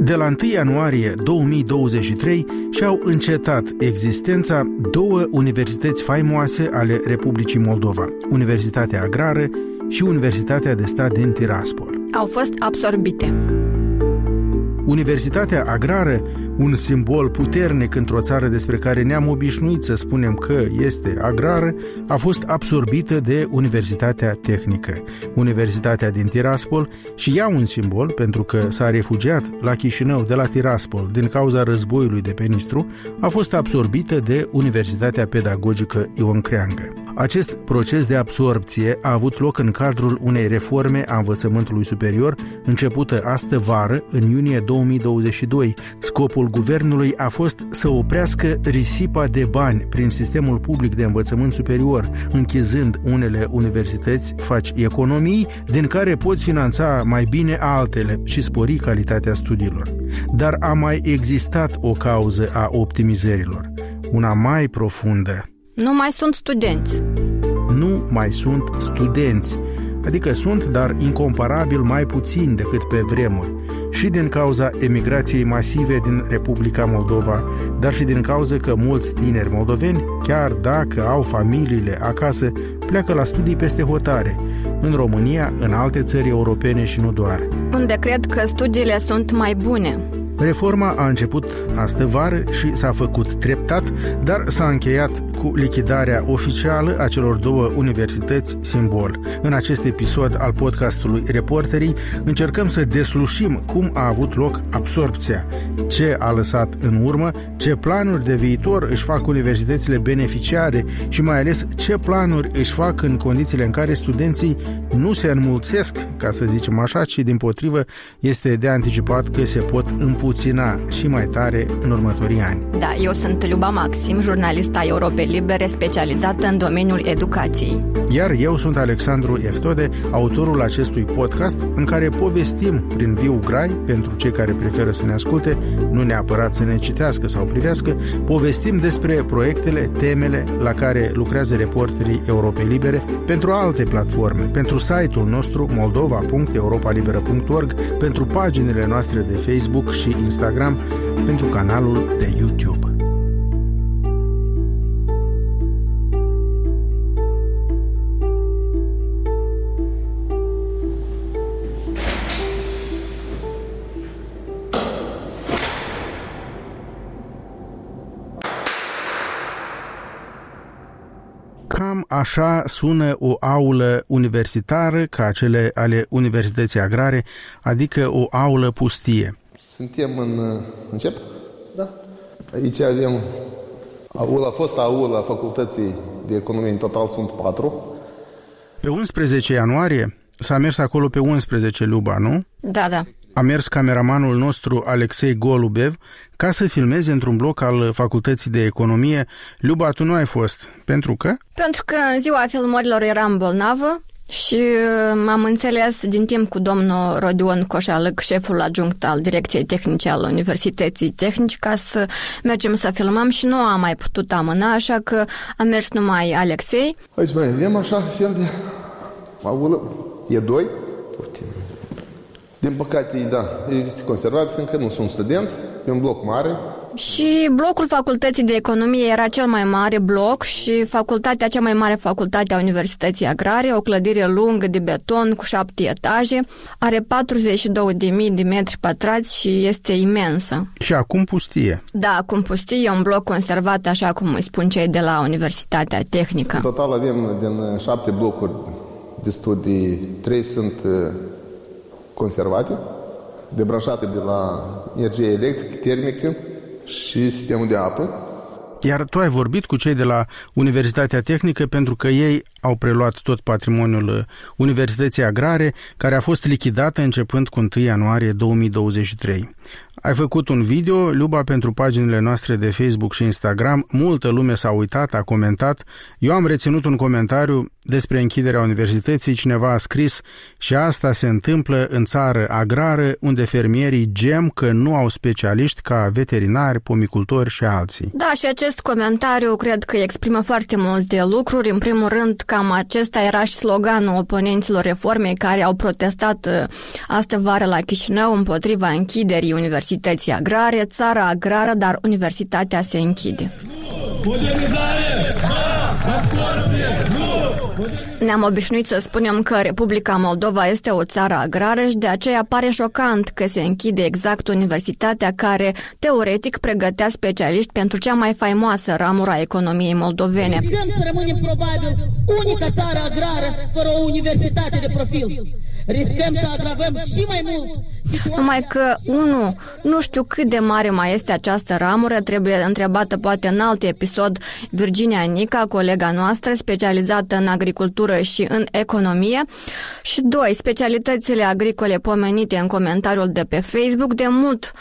De la 1 ianuarie 2023 și-au încetat existența două universități faimoase ale Republicii Moldova, Universitatea Agrară și Universitatea de Stat din Tiraspol. Au fost absorbite. Universitatea Agrară, un simbol puternic într-o țară despre care ne-am obișnuit să spunem că este agrară, a fost absorbită de Universitatea Tehnică. Universitatea din Tiraspol, și ea un simbol pentru că s-a refugiat la Chișinău de la Tiraspol din cauza războiului de pe Nistru, a fost absorbită de Universitatea Pedagogică Ion Creangă. Acest proces de absorbție a avut loc în cadrul unei reforme a învățământului superior, începută astă vară, în iunie 2022. Scopul guvernului a fost să oprească risipa de bani prin sistemul public de învățământ superior, închizând unele universități, faci economii din care poți finanța mai bine altele și spori calitatea studiilor. Dar a mai existat o cauză a optimizărilor, una mai profundă. Nu mai sunt studenți. Nu mai sunt studenți, adică sunt, dar incomparabil mai puțini decât pe vremuri, și din cauza emigrației masive din Republica Moldova, dar și din cauza că mulți tineri moldoveni, chiar dacă au familiile acasă, pleacă la studii peste hotare, în România, în alte țări europene și nu doar. Unde cred că studiile sunt mai bune. Reforma a început astă vară și s-a făcut treptat, dar s-a încheiat cu lichidarea oficială a celor două universități simbol. În acest episod al podcastului Reporterii încercăm să deslușim cum a avut loc absorbția, ce a lăsat în urmă, ce planuri de viitor își fac universitățile beneficiare și mai ales ce planuri își fac în condițiile în care studenții nu se înmulțesc, ca să zicem așa, ci dimpotrivă este de anticipat că se pot împuțina și mai tare în următorii ani. Da, eu sunt Luba Maxim, jurnalista Europei Libere, specializată în domeniul educației. Iar eu sunt Alexandru Eftode, autorul acestui podcast, în care povestim prin viu grai, pentru cei care preferă să ne asculte, nu neapărat să ne citească sau privească, povestim despre proiectele, temele la care lucrează reporterii Europei Libere pentru alte platforme, pentru site-ul nostru moldova.europalibera.org, pentru paginile noastre de Facebook și Instagram, pentru canalul de YouTube. Cam așa sună o aulă universitară ca cele ale Universității Agrare, adică o aulă pustie. Suntem încep? Da. Aici avem fosta aula a Facultății de Economie, în total sunt 4. Pe 11 ianuarie s-a mers acolo pe 11, Luba, nu? Da. A mers cameramanul nostru Alexei Golubev ca să filmeze într-un bloc al Facultății de Economie. Luba, tu nu ai fost. Pentru că? Pentru că în ziua filmărilor eram bolnavă și m-am înțeles din timp cu domnul Rodion Coșalăc, șeful adjunct al Direcției Tehnice al Universității Tehnice, ca să mergem să filmăm și nu am mai putut amâna, așa că a mers numai Alexei. Aici mai avem așa fel de aulă, E2. Din păcate, da, este conservat, fiindcă nu sunt studenți, e un bloc mare. Și blocul Facultății de Economie era cel mai mare bloc și cea mai mare facultate a Universității Agrare, o clădire lungă de beton cu 7 etaje, are 42.000 de metri pătrați și este imensă. Și acum pustie. Da, acum pustie, e un bloc conservat, așa cum îi spun cei de la Universitatea Tehnică. În total avem din 7 blocuri de studii, 3 sunt conservate, debranșate de la energie electrică, termică și sistemul de apă. Iar tu ai vorbit cu cei de la Universitatea Tehnică pentru că ei au preluat tot patrimoniul Universității Agrare, care a fost lichidată începând cu 1 ianuarie 2023. Ai făcut un video, Luba, pentru paginile noastre de Facebook și Instagram. Multă lume s-a uitat, a comentat. Eu am reținut un comentariu despre închiderea universității. Cineva a scris: și asta se întâmplă în țară agrară, unde fermierii gem că nu au specialiști ca veterinari, pomicultori și alții. Da, și acest comentariu cred că exprimă foarte multe lucruri. În primul rând, cam acesta era și sloganul oponenților reformei care au protestat astă vară la Chișinău împotriva închiderii universității Universității Agrare, țara agrară, dar universitatea se închide. Ne-am obișnuit să spunem că Republica Moldova este o țară agrară și de aceea pare șocant că se închide exact universitatea care, teoretic, pregătea specialiști pentru cea mai faimoasă ramură a economiei moldovene. Riscăm să rămânem probabil unica țară agrară fără o universitate de profil. Riscăm să agravăm și mai mult situația. Numai că, nu știu cât de mare mai este această ramură, trebuie întrebată poate în alt episod Virginia Nica, colega noastră, specializată în agricultură și în economie. Și 2, specialitățile agricole pomenite în comentariul de pe Facebook de mult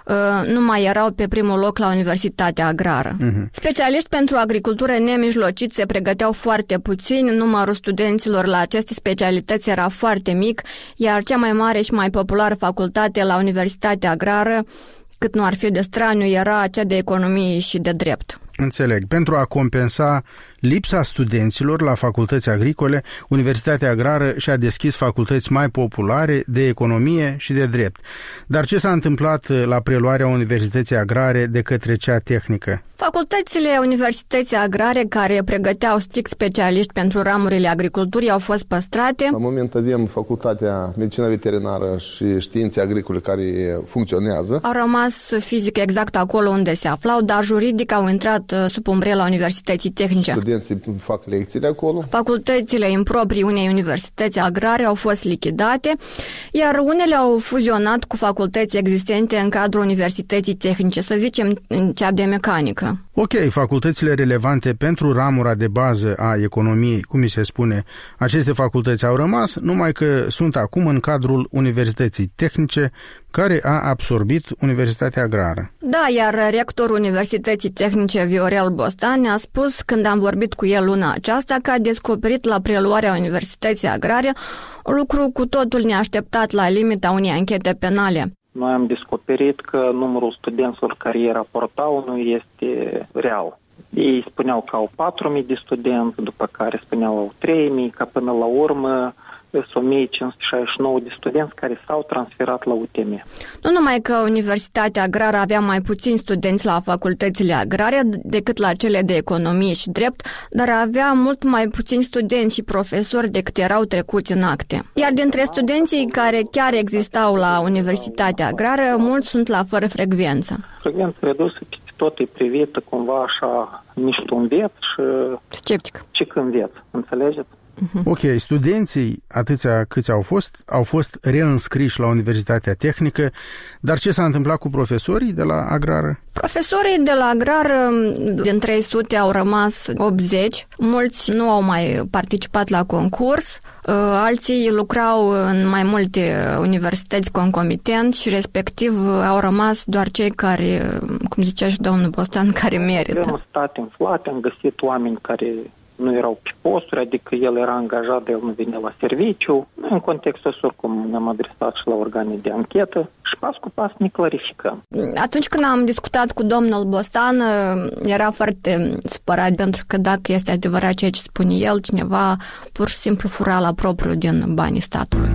nu mai erau pe primul loc la Universitatea Agrară. Specialiști pentru agricultură nemijlocit se pregăteau foarte puțini, numărul studenților la aceste specialități era foarte mic, iar cea mai mare și mai populară facultate la Universitatea Agrară, cât nu ar fi de straniu, era cea de economie și de drept. Înțeleg. Pentru a compensa lipsa studenților la facultăți agricole, Universitatea Agrară și-a deschis facultăți mai populare de economie și de drept. Dar ce s-a întâmplat la preluarea Universității Agrare de către cea tehnică? Facultățile Universității Agrare, care pregăteau strict specialiști pentru ramurile agriculturii, au fost păstrate. La moment avem Facultatea Medicină Veterinară și Științe Agricole care funcționează. Au rămas fizic exact acolo unde se aflau, dar juridic au intrat sub umbrela Universității Tehnice. Studenții fac lecțiile acolo. Facultățile improprii unei universități agrare au fost lichidate, iar unele au fuzionat cu facultăți existente în cadrul Universității Tehnice, să zicem cea de mecanică. Ok, facultățile relevante pentru ramura de bază a economiei, cum mi se spune, aceste facultăți au rămas, numai că sunt acum în cadrul Universității Tehnice, care a absorbit Universitatea Agrară. Da, iar rectorul Universității Tehnice, Viorel Bostan, ne-a spus, când am vorbit cu el luna aceasta, că a descoperit la preluarea Universității Agrare un lucru cu totul neașteptat la limita unei anchete penale. Noi am descoperit că numărul studenților care ei raportau nu este real. Ei spuneau că au 4.000 de studenți, după care spuneau au 3.000, ca până la urmă sunt 1.569 de studenți care s-au transferat la UTM. Nu numai că Universitatea Agrară avea mai puțini studenți la facultățile agrare decât la cele de economie și drept, dar avea mult mai puțini studenți și profesori decât erau trecuți în acte. Iar dintre studenții care chiar existau la Universitatea Agrară, mulți sunt la fără frecvență. Frecvență redusă peste tot e privită cumva așa niște înveț și sceptic. Ce că înveț, înțelegeți? Ok, studenții, atâția câți au fost reînscriși la Universitatea Tehnică, dar ce s-a întâmplat cu profesorii de la agrară? Profesorii de la agrară, din 300 au rămas 80, mulți nu au mai participat la concurs, alții lucrau în mai multe universități concomitent și respectiv au rămas doar cei care, cum zicea și domnul Bostan, care merită. Am stat inflate, am găsit oameni care nu erau pe posturi, adică el era angajat, de el nu venea la serviciu. În contextul ăsta, oricum, ne-am adresat și la organe de anchetă și pas cu pas ne clarificăm. Atunci când am discutat cu domnul Bostan, era foarte supărat, pentru că dacă este adevărat ceea ce spune el, cineva pur și simplu fura la propriu din banii statului.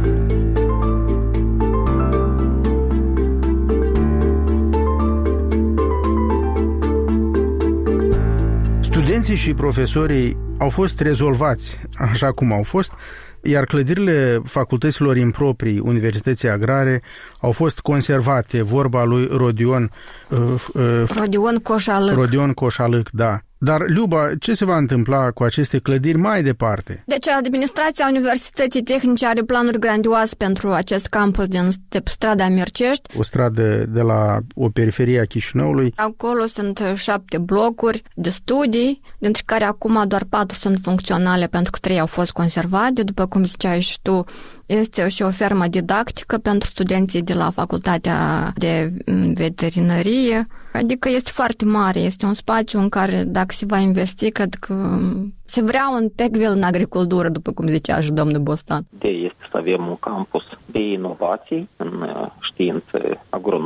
Studenții și profesorii au fost rezolvați așa cum au fost, iar clădirile facultăților improprii Universității Agrare au fost conservate, vorba lui Rodion Coșalâc, da. Dar, Liuba, ce se va întâmpla cu aceste clădiri mai departe? Deci, administrația Universității Tehnice are planuri grandioase pentru acest campus din strada Mircești. O stradă de la o periferie a Chișinăului. Acolo sunt 7 blocuri de studii, dintre care acum doar 4 sunt funcționale, pentru că 3 au fost conservate. După cum ziceai și tu, este și o fermă didactică pentru studenții de la Facultatea de Veterinărie. Adică este foarte mare, este un spațiu în care, dacă se va investi, cred că se vrea un Techville în agricultură, după cum zicea și domnul Bostan. Ideea este să avem un campus de inovații în științe agronomice.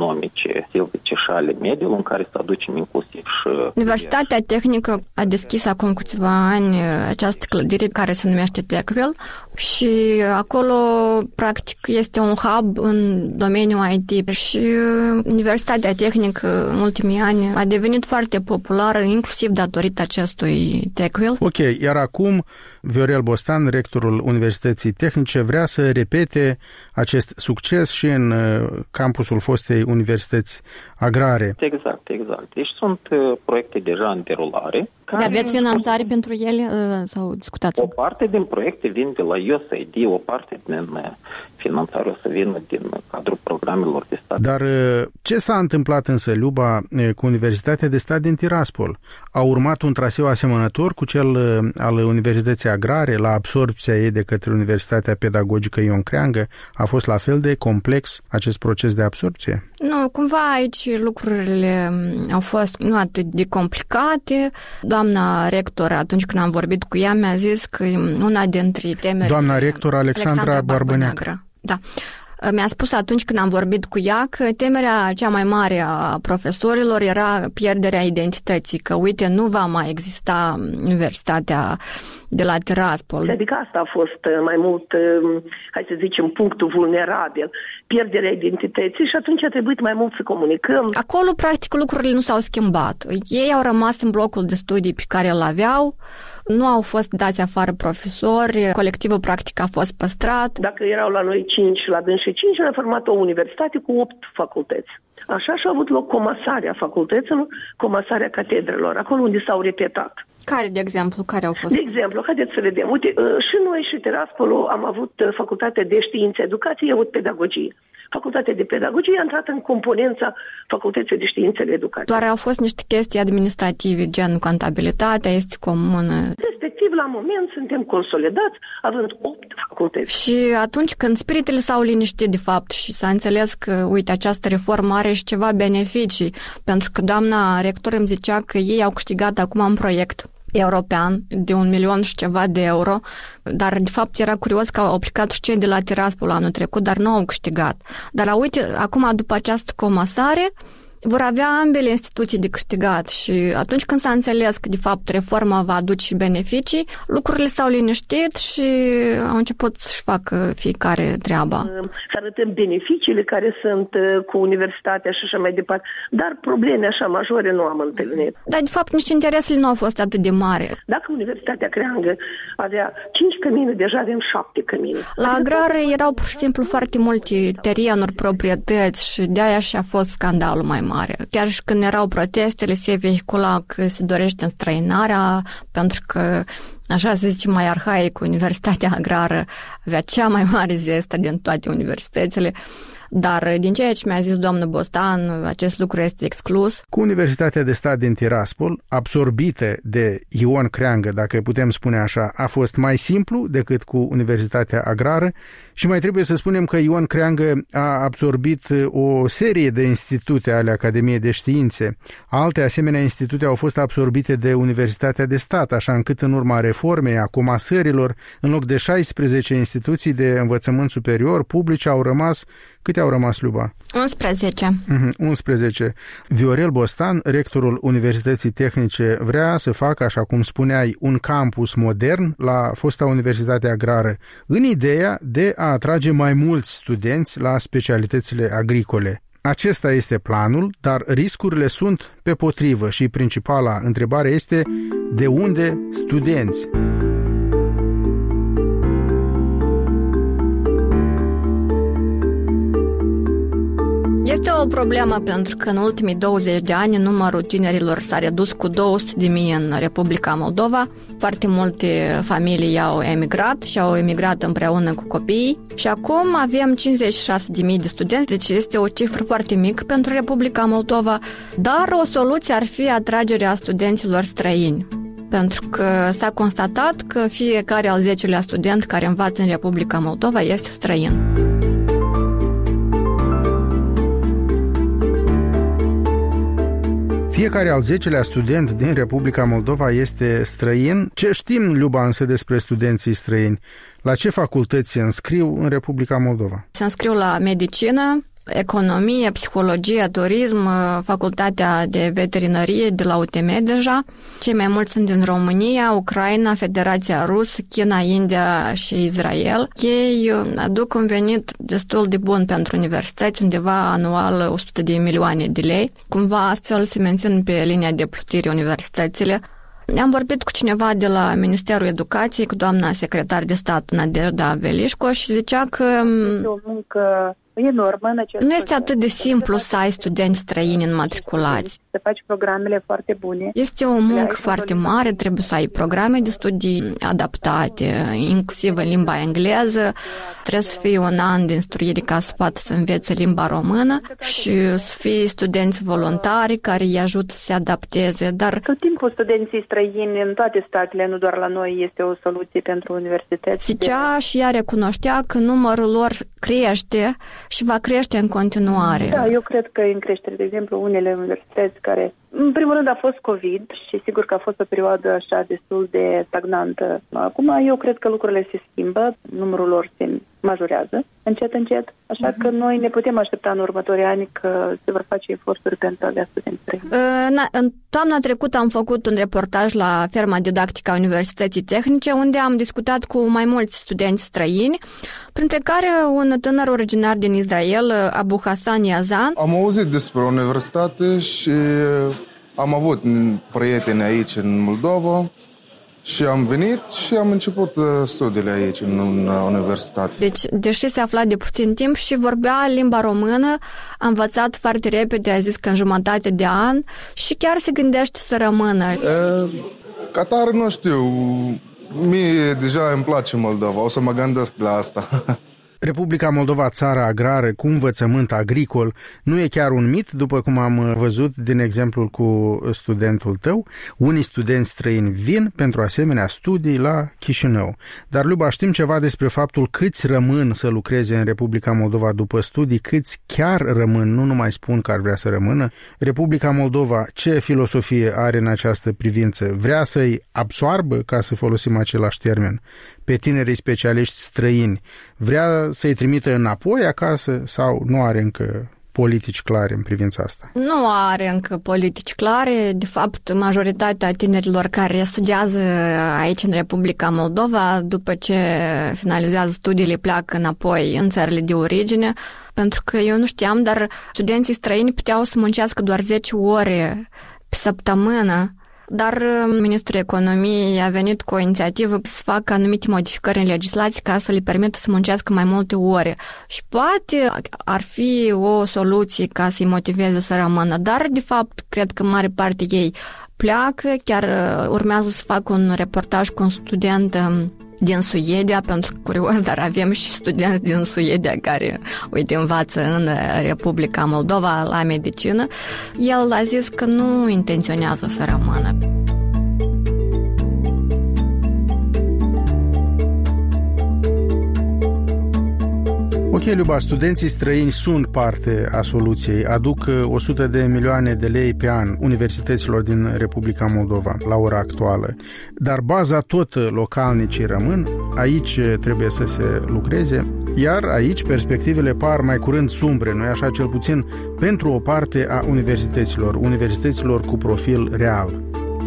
economice, silvice și ale mediului, în care să aducem inclusiv și... Universitatea Tehnică a deschis acum câțiva ani această clădire care se numește Techville și acolo, practic, este un hub în domeniul IT și Universitatea Tehnică în ultimii ani a devenit foarte populară, inclusiv datorită acestui Techville. Ok, iar acum Viorel Bostan, rectorul Universității Tehnice, vrea să repete acest succes și în campusul fostei Universități Agrare. Exact. Deci sunt proiecte deja în derulare. Aveți finanțare pentru ele sau discutați? O parte din proiecte vin de la USAID, o parte din finanțare o să vină din cadrul programelor de stat. Dar ce s-a întâmplat însă, Luba, cu Universitatea de Stat din Tiraspol? A urmat un traseu asemănător cu cel al Universității Agrare la absorbția ei de către Universitatea Pedagogică Ion Creangă? A fost la fel de complex acest proces de absorbție? Nu, cumva aici lucrurile au fost nu atât de complicate. Doamna rector, atunci când am vorbit cu ea, mi-a zis că una dintre temerile... Doamna rector Alexandra Barbăneacă. Da. Mi-a spus atunci când am vorbit cu ea că temerea cea mai mare a profesorilor era pierderea identității, că uite, nu va mai exista Universitatea de la Tiraspol. Adică asta a fost mai mult, hai să zicem, punctul vulnerabil, pierderea identității și atunci a trebuit mai mult să comunicăm. Acolo, practic, lucrurile nu s-au schimbat. Ei au rămas în blocul de studii pe care îl aveau, nu au fost dați afară profesori, colectivul practic a fost păstrat. Dacă erau la noi 5, la dânsii 5, am format o universitate cu 8 facultăți. Așa și a avut loc comasarea facultăților, comasarea catedrelor, acolo unde s-au repetat. Care, de exemplu, care au fost? De exemplu, haideți să vedem. Uite, și noi și Tiraspolul am avut facultatea de științe educație, avut pedagogie. Facultatea de pedagogie a intrat în componența facultății de științele educației. Doar au fost niște chestii administrative, gen contabilitatea este comună. Respectiv, la moment, suntem consolidați, având 8 facultăți. Și atunci când spiritele s-au liniștit, de fapt, și s-a înțeles că, uite, această reformă are și ceva beneficii, pentru că doamna rector îmi zicea că ei au câștigat acum un proiect european de 1 milion și ceva de euro, dar de fapt era curios că au aplicat și cei de la Tiraspol anul trecut, dar nu au câștigat. Dar uite, acum după această comasare vor avea ambele instituții de câștigat și atunci când s-a înțeles că de fapt reforma va aduce beneficii, lucrurile s-au liniștit și au început să-și facă fiecare treaba. Să arătăm beneficiile care sunt cu universitatea și așa mai departe, dar probleme așa majore nu am întâlnit. Dar de fapt nici interesele nu au fost atât de mari. Dacă Universitatea Creangă avea 5 cămine, deja avem 7 cămine. La agrare erau pur și simplu foarte multe terenuri, proprietăți și de-aia și a fost scandalul mai mare. Chiar și când erau protestele, se vehicula că se dorește înstrăinarea, pentru că, așa să zicem mai arhaic, Universitatea Agrară avea cea mai mare zestă din toate universitățile. Dar din ceea ce mi-a zis domnul Bostan, acest lucru este exclus. Cu Universitatea de Stat din Tiraspol, absorbită de Ion Creangă, dacă putem spune așa, a fost mai simplu decât cu Universitatea Agrară și mai trebuie să spunem că Ion Creangă a absorbit o serie de institute ale Academiei de Științe. Alte asemenea institute au fost absorbite de Universitatea de Stat, așa încât în urma reformei, a comasărilor, în loc de 16 instituții de învățământ superior publice au rămas. Câte au rămas, Luba? 11. 11. Viorel Bostan, rectorul Universității Tehnice, vrea să facă, așa cum spuneai, un campus modern la fosta Universitate Agrară, în ideea de a atrage mai mulți studenți la specialitățile agricole. Acesta este planul, dar riscurile sunt pe potrivă și principala întrebare este: de unde studenți? Este o problemă pentru că în ultimii 20 de ani numărul tinerilor s-a redus cu 200.000 în Republica Moldova. Foarte multe familii au emigrat și au emigrat împreună cu copiii și acum avem 56.000 de studenți, deci este o cifră foarte mică pentru Republica Moldova, dar o soluție ar fi atragerea studenților străini. Pentru că s-a constatat că fiecare al 10-lea student care învață în Republica Moldova este străin. Fiecare al 10-lea student din Republica Moldova este străin. Ce știm, Luba, însă despre studenții străini? La ce facultăți se înscriu în Republica Moldova? Se înscriu la medicină, economie, psihologie, turism, facultatea de veterinărie de la UTM deja. Cei mai mulți sunt din România, Ucraina, Federația Rusă, China, India și Israel. Ei aduc un venit destul de bun pentru universități, undeva anual 100 de milioane de lei. Cumva astfel se mențin pe linia de plutire universitățile. Am vorbit cu cineva de la Ministerul Educației, cu doamna secretar de stat Nadejda Velișco și zicea că o muncă enormă. Nu este atât de simplu să ai studenți străini înmatriculați. Să faci programele foarte bune. Este o muncă foarte mare, trebuie să ai programe de studii adaptate, inclusiv în limba engleză. Trebuie să fii un an de instruire ca să poată să învețe limba română și să fie studenți voluntari care îi ajută să se adapteze. Dar tot timpul studenții străini în toate statele, nu doar la noi, este o soluție pentru universități. Zicea și ea recunoștea că numărul lor crește și va crește în continuare. Da, eu cred că e în creștere. De exemplu, unele universități care, în primul rând, a fost COVID și sigur că a fost o perioadă așa destul de stagnantă. Acum eu cred că lucrurile se schimbă, numărul lor se majorează încet, încet, așa că noi ne putem aștepta în următorii ani că se vor face eforturi pentru a avea studenți străini. În toamna trecută am făcut un reportaj la ferma didactică a Universității Tehnice, unde am discutat cu mai mulți studenți străini, printre care un tânăr originar din Israel, Abu Hassan Yazan. Am auzit despre universitate și am avut prieteni aici în Moldova și am venit și am început studiile aici în universitate. Deci, deși se afla de puțin timp și vorbea limba română, a învățat foarte repede, a zis că în jumătate de an și chiar se gândește să rămână. Ca tare nu știu, mie deja îmi place Moldova, o să mă gândesc la asta. Republica Moldova, țara agrară cu învățământ agricol, nu e chiar un mit, după cum am văzut din exemplul cu studentul tău. Unii studenți străini vin pentru asemenea studii la Chișinău. Dar, Luba, știm ceva despre faptul câți rămân să lucreze în Republica Moldova după studii, câți chiar rămân, nu numai spun că ar vrea să rămână. Republica Moldova, ce filosofie are în această privință? Vrea să-i absoarbă, ca să folosim același termen, pe tinerii specialiști străini? Vrea să-i trimită înapoi acasă sau nu are încă politici clare în privința asta? Nu are încă politici clare. De fapt, majoritatea tinerilor care studiază aici în Republica Moldova, după ce finalizează studiile, pleacă înapoi în țările de origine, pentru că eu nu știam, dar studenții străini puteau să muncească doar 10 ore pe săptămână. Dar Ministrul Economiei a venit cu o inițiativă să facă anumite modificări în legislație ca să le permită să muncească mai multe ore. Și poate ar fi o soluție ca să-i motiveze să rămână, dar de fapt cred că mare parte ei pleacă. Chiar urmează să fac un reportaj cu un student din Suedia, pentru că curios, dar avem și studenți din Suedia care, uite, învață în Republica Moldova la medicină. El a zis că nu intenționează să rămână. Ok, Luba, studenții străini sunt parte a soluției, aduc 100 de milioane de lei pe an universităților din Republica Moldova la ora actuală, dar baza tot localnicii rămân, aici trebuie să se lucreze, iar aici perspectivele par mai curând sumbre, nu-i așa, cel puțin pentru o parte a universităților cu profil real.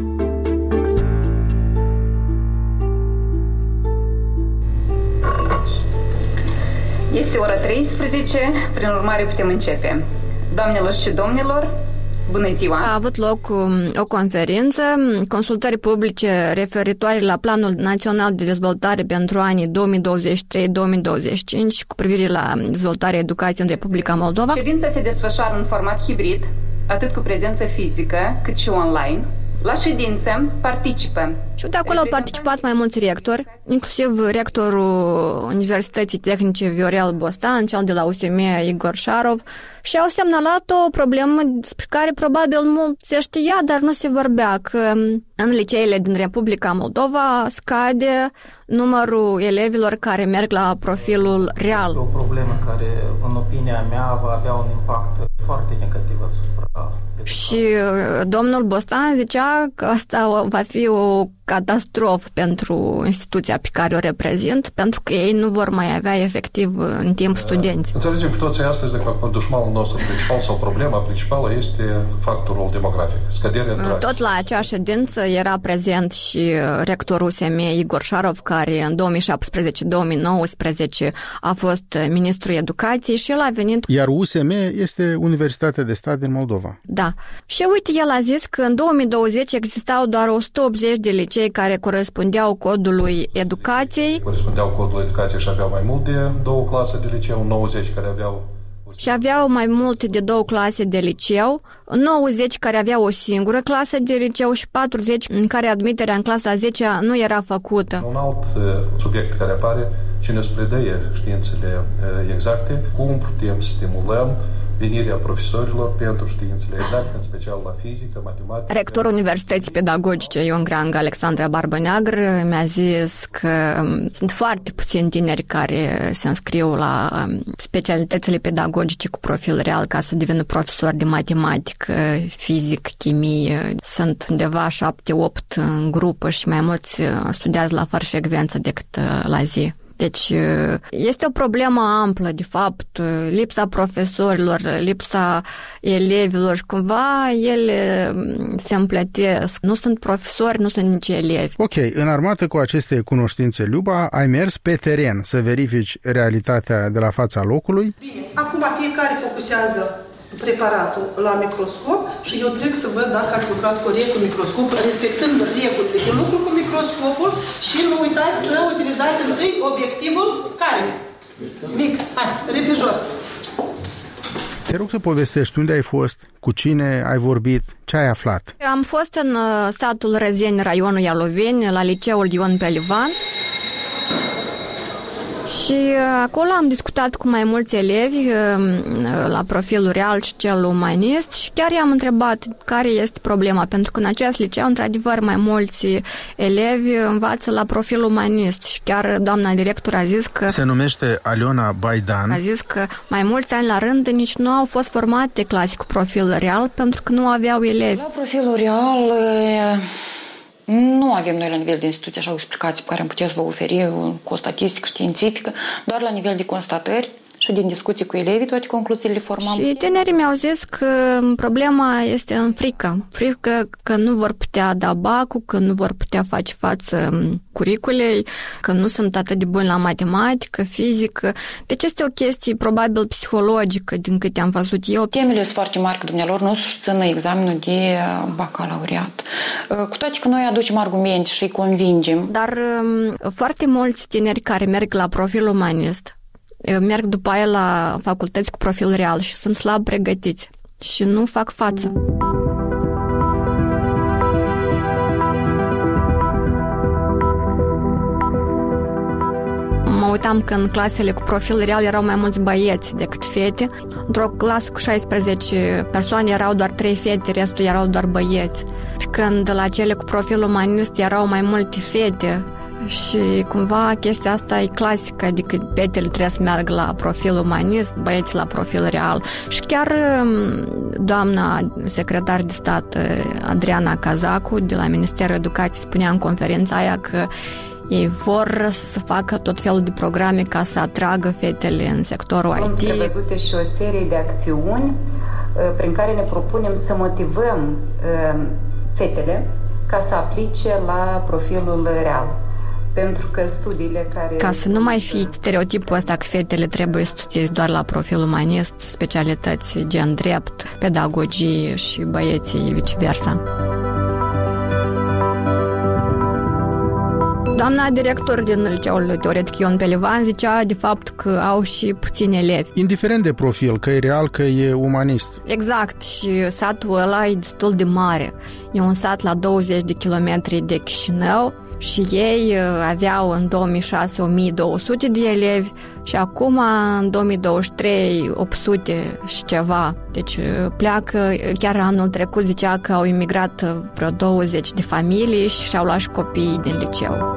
Este ora 13, prin urmare putem începe. Doamnelor și domnilor, bună ziua! A avut loc o conferință, consultări publice referitoare la Planul Național de Dezvoltare pentru anii 2023-2025 cu privire la dezvoltarea educației în Republica Moldova. Ședința se desfășoară în format hibrid, atât cu prezență fizică cât și online. La ședință participă. Și de acolo au participat mai mulți rectori, inclusiv rectorul Universității Tehnice Viorel Bostan, cel de la USM Igor Șarov, și au semnalat o problemă despre care probabil mulți se știa, dar nu se vorbea, că în liceele din Republica Moldova scade numărul elevilor care merg la profilul real. O problemă care, în opinia mea, va avea un impact foarte negativ asupra educației. Și domnul Bostan zicea că asta va fi o catastrofă pentru instituția pe care o reprezint, pentru că ei nu vor mai avea efectiv în timp studenți. Înțelegem cu toții astăzi că dușmanul nostru principal sau problema principală este factorul demografic, scăderea drastică. Tot la acea ședință era prezent și rectorul USM Igor Șarov, care în 2017-2019 a fost ministrul educației și el a venit... Iar USM este Universitatea de Stat din Moldova. Da. Și uite, el a zis că în 2020 existau doar 180 de licee care corespundeau codului educației. Corespundeau codului educației și aveau mai mult de 2 clase de liceu, 90 care aveau... Și aveau mai multe de 2 clase de liceu, 90 care aveau o singură clasă de liceu și 40 în care admiterea în clasa 10-a nu era făcută. Un alt subiect care apare, cine îți predă științele exacte, cum putem să stimulăm venirea profesorilor pentru științele exacte, în special la fizică, matematică. Rectorul Universității Pedagogice Ion Greangă, Alexandra Barbăneagră, mi-a zis că sunt foarte puțini tineri care se înscriu la specialitățile pedagogice cu profil real ca să devină profesori de matematică, fizică, chimie. Sunt undeva 7-8 în grupă și mai mulți studiază la fără frecvență decât la zi. Deci este o problemă amplă, de fapt, lipsa profesorilor, lipsa elevilor și cumva ele se împletesc. Nu sunt profesori, nu sunt nici elevi. Ok, înarmată cu aceste cunoștințe, Luba, ai mers pe teren să verifici realitatea de la fața locului? Bine, acum fiecare focusează preparatul la microscop și eu trec să văd dacă ați lucrat corect cu microscopul, respectând regulile de lucru cu microscopul și nu uitați să utilizați întâi obiectivul care? Mic. Hai, repejor. Te rog să povestești unde ai fost, cu cine ai vorbit, ce ai aflat. Am fost în satul Răzeni, raionul Ialoveni, la liceul Ion Pelivan. Și acolo am discutat cu mai mulți elevi la profilul real și cel umanist și chiar i-am întrebat care este problema, pentru că în acest liceu, într-adevăr, mai mulți elevi învață la profil umanist și chiar doamna director a zis că... Se numește Aliona Baidan. A zis că mai mulți ani la rând nici nu au fost formate clase cu profil real pentru că nu aveau elevi. La profilul real... Nu avem noi la nivel de instituție așa o explicație pe care am putea să vă oferi cu o statistică științifică, doar la nivel de constatări și din discuții cu elevii toate concluziile le formam. Și tinerii mi-au zis că problema este în frică. Frică că nu vor putea da bacul, că nu vor putea face față curiculei, că nu sunt atât de buni la matematică, fizică. Deci este o chestie probabil psihologică din câte am văzut eu. Temele sunt foarte mari că dumnealor nu susțină examenul de bacalaureat. Cu toate că noi aducem argumente și îi convingem. Dar foarte mulți tineri care merg la profil umanist merg după aia la facultăți cu profil real și sunt slab pregătiți și nu fac față. Mă uitam că în clasele cu profil real erau mai mulți băieți decât fete. Într-o clasă cu 16 persoane erau doar 3 fete, restul erau doar băieți. Când la cele cu profil umanist erau mai multe fete, și cumva chestia asta e clasică, adică fetele trebuie să meargă la profil umanist, băieții la profil real. Și chiar doamna secretar de stat Adriana Cazacu de la Ministerul Educației spunea în conferința aia că ei vor să facă tot felul de programe ca să atragă fetele în sectorul IT. Am prevăzute și o serie de acțiuni prin care ne propunem să motivăm fetele ca să aplice la profilul real. Pentru că studiile care... Ca să nu mai fie stereotipul ăsta că fetele trebuie să studieze doar la profil umanist, specialități gen drept, pedagogie și băieții viceversa. Doamna director din liceul teoretic Ion Pelivan zicea de fapt că au și puțini elevi. Indiferent de profil, că e real, că e umanist. Exact, și satul ăla e destul de mare. E un sat la 20 de kilometri de Chișinău și ei aveau în 2006 1200 de elevi și acum în 2023 800 și ceva. Deci pleacă, chiar anul trecut zicea că au imigrat vreo 20 de familii și și-au luat și copiii din liceu.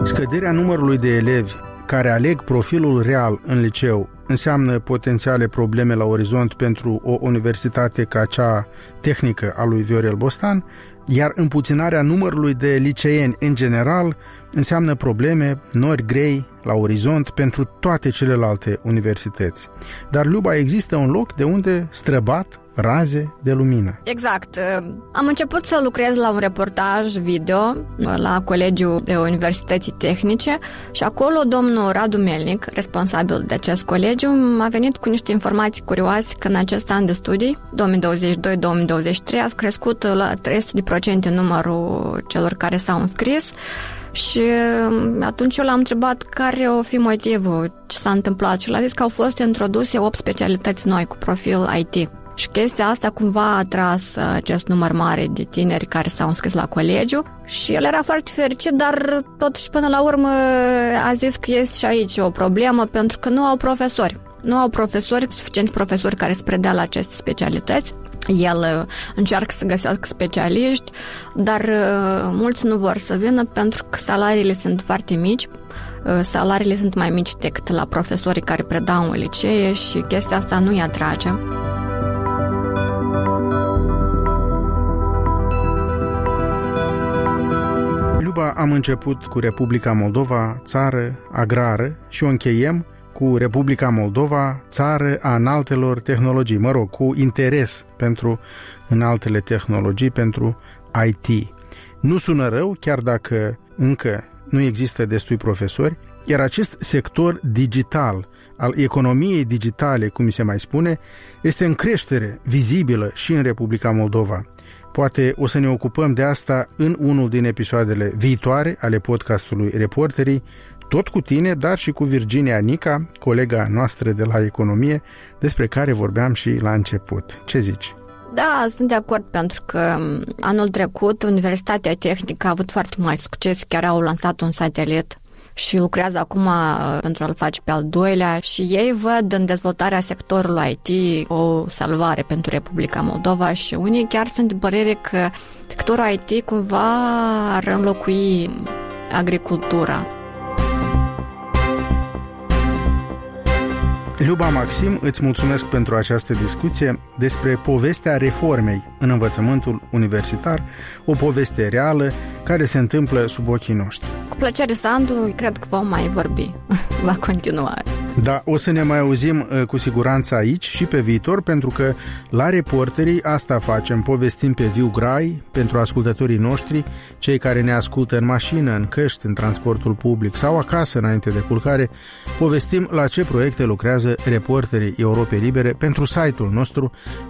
Scăderea numărului de elevi care aleg profilul real în liceu înseamnă potențiale probleme la orizont pentru o universitate ca cea tehnică a lui Viorel Bostan, iar împuținarea numărului de liceeni în general înseamnă probleme, nori grei la orizont pentru toate celelalte universități. Dar, Luba, există un loc de unde străbat raze de lumină. Exact. Am început să lucrez la un reportaj video la Colegiul de Universității Tehnice și acolo domnul Radu Melnic, responsabil de acest colegiu, a venit cu niște informații curioase că în acest an de studii, 2022-2023, a crescut la 300% numărul celor care s-au înscris. Și atunci eu l-am întrebat care o fi motivul, ce s-a întâmplat, și l-a zis că au fost introduse 8 specialități noi cu profil IT. Și chestia asta cumva a atras acest număr mare de tineri care s-au înscris la colegiu și el era foarte fericit, dar totuși până la urmă a zis că este și aici o problemă pentru că nu au profesori. Nu au profesori, suficienți profesori care să predea la aceste specialități. El încearcă să găsească specialiști, dar mulți nu vor să vină pentru că salariile sunt foarte mici. Salariile sunt mai mici decât la profesorii care predau în licee și chestia asta nu îi atrage. Luba, am început cu Republica Moldova, țară agrară, și o încheiem cu Republica Moldova, țară a înaltelor tehnologii, cu interes pentru înaltele tehnologii, pentru IT. Nu sună rău, chiar dacă încă nu există destui profesori, iar acest sector digital, al economiei digitale, cum se mai spune, este în creștere vizibilă și în Republica Moldova. Poate o să ne ocupăm de asta în unul din episoadele viitoare ale podcastului Reporterii, tot cu tine, dar și cu Virginia Nica, colega noastră de la economie, despre care vorbeam și la început. Ce zici? Da, sunt de acord, pentru că anul trecut Universitatea Tehnică a avut foarte mari succes, chiar au lansat un satelit și lucrează acum pentru a-l face pe al doilea și ei văd în dezvoltarea sectorului IT o salvare pentru Republica Moldova și unii chiar sunt de părere că sectorul IT cumva ar înlocui agricultura. Luba Maxim, îți mulțumesc pentru această discuție despre povestea reformei în învățământul universitar, o poveste reală care se întâmplă sub ochii noștri. Cu plăcere, Sandu, cred că vom mai vorbi. Va continua. Da, o să ne mai auzim cu siguranță aici și pe viitor, pentru că la Reporterii asta facem, povestim pe viu grai pentru ascultătorii noștri, cei care ne ascultă în mașină, în căști, în transportul public sau acasă înainte de culcare, povestim la ce proiecte lucrează Reporterii Europei Libere pentru site-ul nostru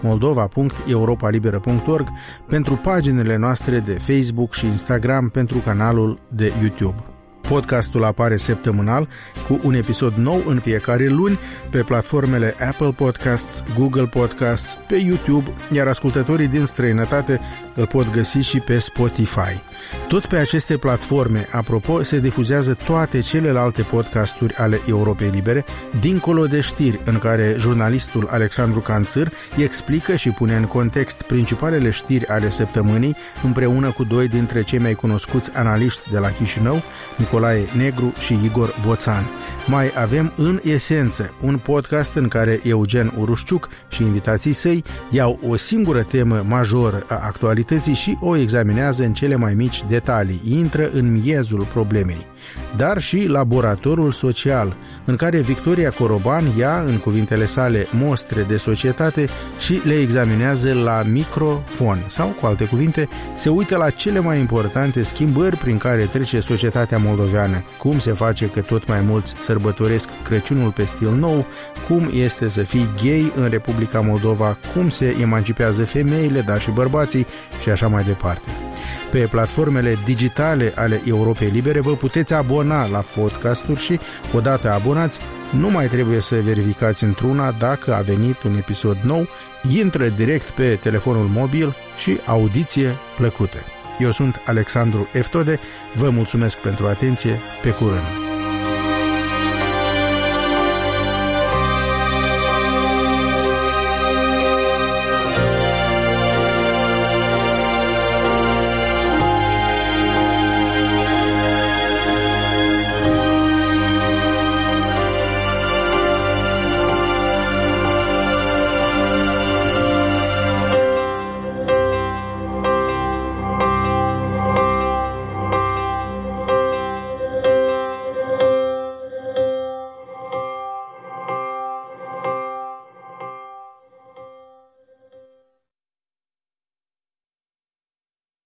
moldova.europalibera.org, pentru paginile noastre de Facebook și Instagram, pentru canalul de YouTube. Podcastul apare săptămânal cu un episod nou în fiecare luni pe platformele Apple Podcasts, Google Podcasts, pe YouTube, iar ascultătorii din străinătate îl pot găsi și pe Spotify. Tot pe aceste platforme, apropo, se difuzează toate celelalte podcasturi ale Europei Libere, dincolo de știri, în care jurnalistul Alexandru Canțâr explică și pune în context principalele știri ale săptămânii, împreună cu doi dintre cei mai cunoscuți analiști de la Chișinău, Nicolae Negru și Igor Boțan. Mai avem În Esență, un podcast în care Eugen Urușciuc și invitații săi iau o singură temă majoră a actualității și o examinează în cele mai mici detalii, intră în miezul problemei. Dar și Laboratorul Social, în care Victoria Coroban ia, în cuvintele sale, mostre de societate și le examinează la microfon, sau, cu alte cuvinte, se uită la cele mai importante schimbări prin care trece societatea moldoveană, cum se face că tot mai mulți sărbătoresc Crăciunul pe stil nou, cum este să fii gay în Republica Moldova, cum se emancipează femeile, dar și bărbații și așa mai departe. Pe platformele digitale ale Europei Libere vă puteți abona la podcasturi și, odată abonați, nu mai trebuie să verificați într-una dacă a venit un episod nou, intră direct pe telefonul mobil și audiție plăcută. Eu sunt Alexandru Eftode, vă mulțumesc pentru atenție, pe curând!